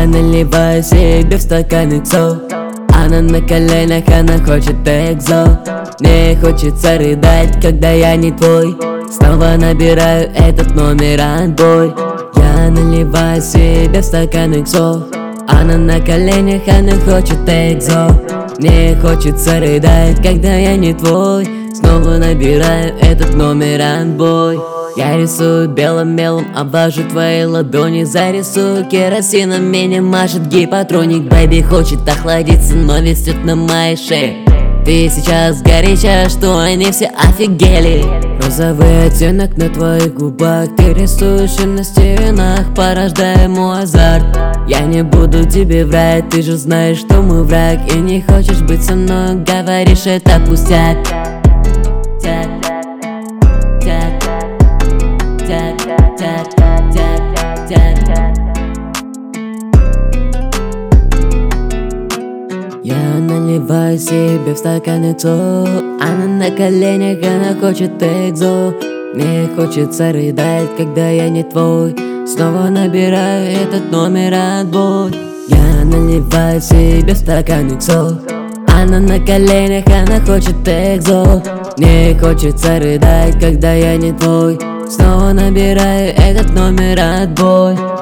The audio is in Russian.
Я наливаю себе в стакан иксо. Она на коленях, она хочет экзо. Мне хочется рыдать, когда я не твой. Снова набираю этот номер, отбой. Я наливаю себе в стакан иксо. Она на коленях, она хочет экзо. Мне хочется рыдать, когда я не твой. Снова набираю этот номер, отбой. Я рисую белым мелом, обвожу твои ладони, зарисую керосином, меня машет гипотроник. Бэйби хочет охладиться, но висит на моей шее. Ты сейчас горячая, что они все офигели. Розовый оттенок на твоих губах, ты рисуешь и на стенах, порождая мой азарт. Я не буду тебе врать, ты же знаешь, что мы враг. И не хочешь быть со мной, говоришь, это пустяк. Я наливаю себе в стакан иксо. Она на коленях, она хочет экзо. Мне хочется рыдать, когда я не твой. Снова набираю этот номер, отбой. Я наливаю себе в стакан иксо. Она на коленях, она хочет экзо. Мне хочется рыдать, когда я не твой. Снова набираю этот номер, отбой.